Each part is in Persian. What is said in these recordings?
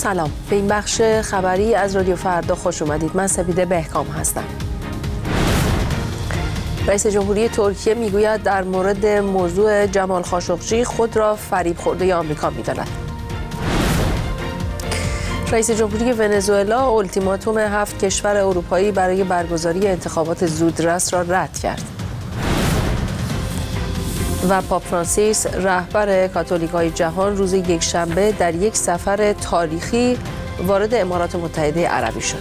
سلام، به این بخش خبری از رادیو فردا خوش اومدید. من سپیده بهکام هستم. رئیس جمهوری ترکیه میگوید در مورد موضوع جمال خاشقجی خود را فریب خورده آمریکا میداند. رئیس جمهوری ونزوئلا اولتیماتوم 7 کشور اروپایی برای برگزاری انتخابات زودرس را رد کرد. و پاپ فرانسیس رهبر کاتولیک‌های جهان روز یکشنبه در یک سفر تاریخی وارد امارات متحده عربی شد.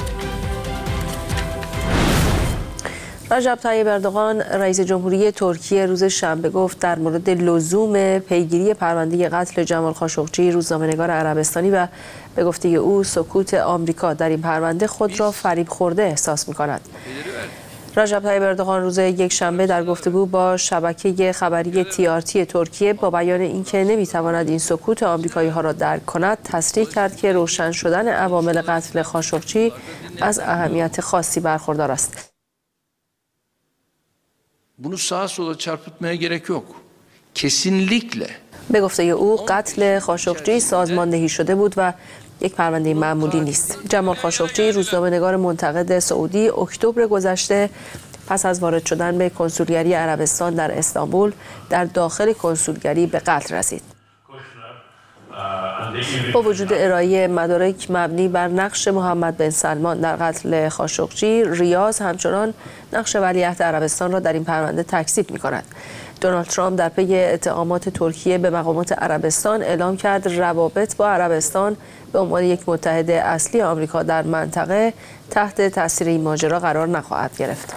رجب طیب اردوغان رئیس جمهوری ترکیه روز شنبه گفت در مورد لزوم پیگیری پرونده قتل جمال خاشقجی روزنامه‌نگار عربستانی و به گفته او سکوت آمریکا در این پرونده خود را فریب خورده احساس می‌کند. رجب طیب اردوغان روز یکشنبه در گفتگو با شبکه خبری TRT ترکیه با بیان اینکه نمی‌تواند این سکوت آمریکایی‌ها را درک کند تصریح کرد که روشن شدن عوامل قتل خاشقجی از اهمیت خاصی برخوردار است. Bunu sağa sola çarpıtmaya gerek yok. Kesinlikle. به گفته او قتل خاشقجی سازماندهی شده بود و یک پرونده معمولی نیست. جمال خاشقجی روزنامه‌نگار منتقد سعودی اکتبر گذشته پس از وارد شدن به کنسولگری عربستان در استانبول در داخل کنسولگری به قتل رسید. با وجود ارائه مدارک مبنی بر نقش محمد بن سلمان در قتل خاشقجی، ریاض همچنان نقش ولیعهد عربستان را در این پرونده تکذیب می‌کند. دونالد ترامپ در پی اتهامات ترکیه به مقامات عربستان اعلام کرد روابط با عربستان به عنوان یک متحد اصلی آمریکا در منطقه تحت تاثیر این ماجرا قرار نخواهد گرفت.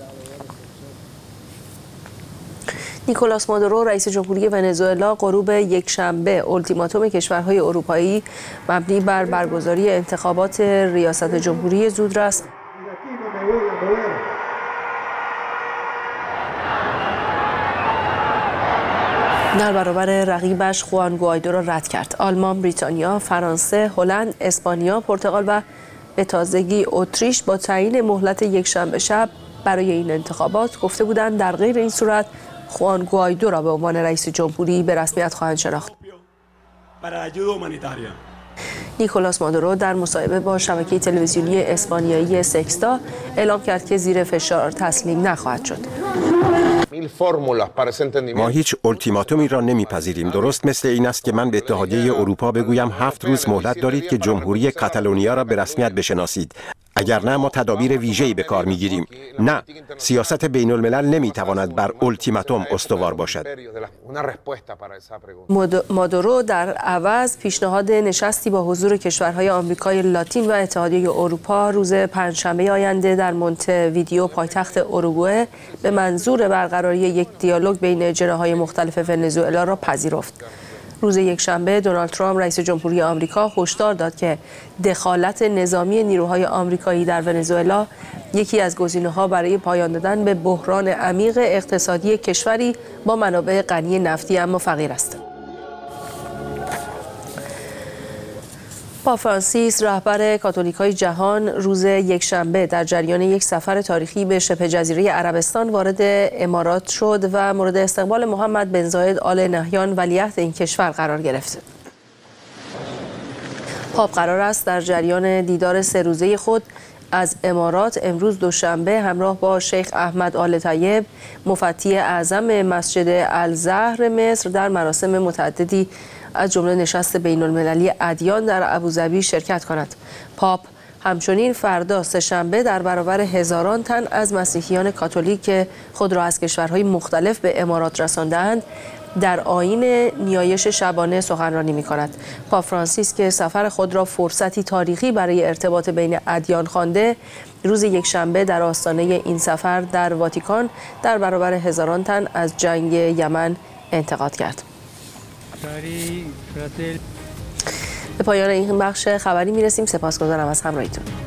نیکولاس مادورو رئیس جمهوری ونزوئلا غروب یکشنبه اولتیماتوم کشورهای اروپایی مبنی بر برگزاری انتخابات ریاست جمهوری زودرس در برابر رقیبش خوان گوایدو را رد کرد. آلمان، بریتانیا، فرانسه، هلند، اسپانیا، پرتغال و به تازگی اتریش با تعیین مهلت یکشنبه شب برای این انتخابات گفته بودند در غیر این صورت خوان گوایدو را به عنوان رئیس جمهوری به رسمیت خواهند شناخت. نیکولاس مادورو در مصاحبه با شبکه تلویزیونی اسپانیایی سکستا اعلام کرد که زیر فشار تسلیم نخواهد شد. ما هیچ التیماتومی را نمیپذیریم. درست مثل این است که من به اتحادیه اروپا بگویم 7 روز مهلت دارید که جمهوری کاتالونیا را به رسمیت بشناسید. اگر نه ما تدابیر ویژه‌ای به کار میگیریم. نه، سیاست بین الملل نمیتواند بر التیماتوم استوار باشد. مادورو در عوض پیشنهاد نشستی با حضور کشورهای آمریکای لاتین و اتحادیه اروپا روز پنجشنبه آینده در مونته‌ویدئو پایتخت اوروگوئه به منظور برقراری یک دیالوگ بین جناح‌های مختلف ونزوئلا را پذیرفت. روز یکشنبه دونالد ترامپ رئیس جمهوری آمریکا هشدار داد که دخالت نظامی نیروهای آمریکایی در ونزوئلا یکی از گزینه‌ها برای پایان دادن به بحران عمیق اقتصادی کشوری با منابع غنی نفتی اما فقیر است. پاپ فرانسیس رهبر کاتولیک‌های جهان روز یکشنبه در جریان یک سفر تاریخی به شبه جزیره عربستان وارد امارات شد و مورد استقبال محمد بن زاید آل نهیان ولیعهد این کشور قرار گرفت. پاپ قرار است در جریان دیدار 3 روزه خود از امارات امروز دوشنبه همراه با شیخ احمد آل طیب مفتی اعظم مسجد الزهر مصر در مراسم متعددی از جمله نشست بین المللی ادیان در ابوظبی شرکت کند. پاپ همچنین فردا سه‌شنبه در برابر هزاران تن از مسیحیان کاتولیک که خود را از کشورهای مختلف به امارات رسانده‌اند در آیین نیایش شبانه سخنرانی می‌کند. پاپ فرانسیس که سفر خود را فرصتی تاریخی برای ارتباط بین ادیان خوانده، روز یکشنبه در آستانه این سفر در واتیکان در برابر هزاران تن از جنگ یمن انتقاد کرد. به پایان این بخش خبری میرسیم. سپاسگزارم از همراهیتون.